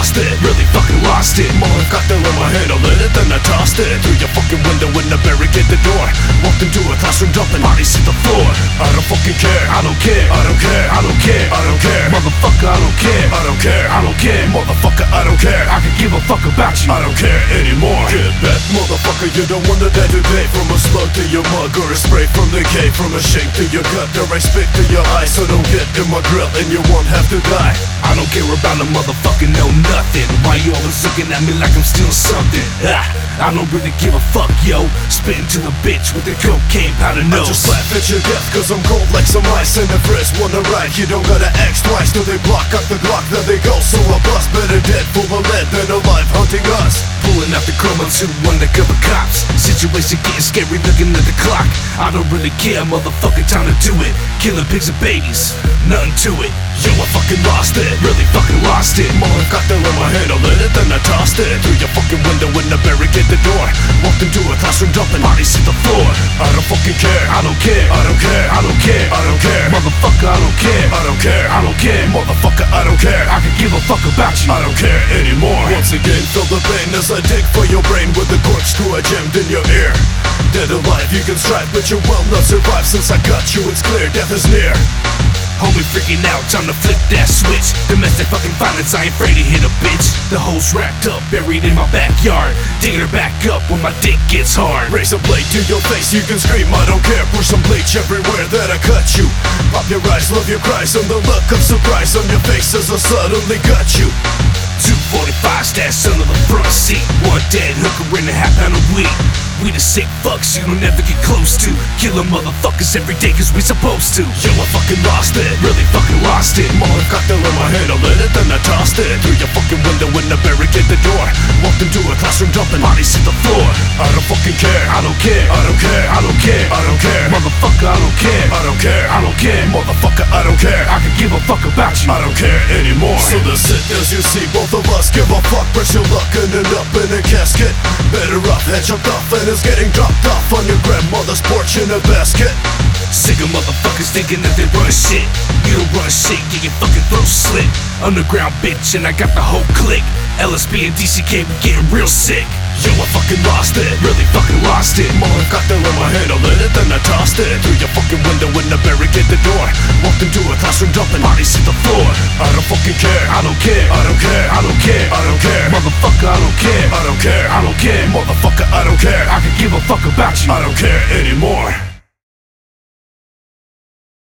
lost it, really fucking lost it. More got there in my hand, I lit it, then I tossed it through your fucking window when I barricade the door. Walked into a classroom, dumping bodies to the floor. I don't fucking care, I don't care, I don't care, I don't care, I don't care. Motherfucker, I don't care, I don't care, I don't care. Motherfucker, I don't care, I can give a fuck about you, I don't care anymore. Get back, motherfucker, you don't want to die today. From a slug to your mug or a spray from the cave, from a shake to your gut or I spit to your eye. So don't get in my grill and you won't have to die. I don't care about a motherfucker, no nothing. Why you always looking at me like I'm still something? I don't really give a fuck, yo. Spitting to the bitch with the cocaine powder nose. I just laugh at your death cause I'm cold like some ice. And the friends wanna ride, you don't gotta ask twice. Till they block up the Glock, then they go. So I bust, better dead full of lead than alive hunting us. Pulling out the chrome to undercover cops. Situation getting scary looking at the clock. I don't really care, motherfucker, time to do it. Killing pigs and babies, nothing to it. Yo, I fucking lost it, really fucking lost it. More got there in my hand, I lit it, then I tossed it through your fucking window when I barricade the door. Walked into a classroom, dumping bodies to the floor. I don't fucking care, I don't care, I don't care, I don't care, I don't care. Motherfucker, I don't care, I don't care, I don't care. Motherfucker, I don't care, I can give a fuck about you, I don't care anymore. Once again, feel the pain as I dig for your brain with the corkscrew I jammed in your ear. Dead alive, you can strive, but you will not survive. Since I got you, it's clear, death is near. Homie freaking out, time to flip that switch. Domestic fucking violence, I ain't afraid to hit a bitch. The hoes wrapped up, buried in my backyard. Digging her back up when my dick gets hard. Raise a blade to your face, you can scream, I don't care. Pour some bleach everywhere that I cut you. Pop your eyes, love your cries, and the look of surprise on your face as I suddenly got you. 245 stashed under the front seat. One dead hooker in a half-pound of weed. We the sick fucks you don't ever get close to. Killing motherfuckers every day cause we supposed to. Yo, I fucking lost it, really fucking lost it. More got there in my hand, I lit it, then I tossed it through your fucking window when I barricade the door. Walked into a classroom, dumping bodies to the floor. I don't fucking care, I don't care, I don't care, I don't care, I don't care. Motherfucker, I don't care, I don't care, I don't care. Motherfucker, I don't care, I can give a fuck about you, I don't care anymore. So that's it, as you see, both of us give a fuck. Press your luck and end up in a casket. Better off, head chopped off and it's getting dropped off on your grandmother's porch in a basket. Sick of motherfuckers thinking that they run shit. You don't run shit, get your fucking throat slit. Underground bitch and I got the whole clique. LSB and DCK, we getting real sick. Yo, I fucking lost it, really fucking lost it. More got there in my hand, I lit it, then I tossed it through your fucking window when I barricade the door. Walked into a classroom, dumping bodies to the floor. I don't fucking care, I don't care, I don't care, I don't care, I don't care. Motherfucker, I don't care, I don't care, I don't care. Motherfucker, I don't care, I can give a fuck about you, I don't care anymore.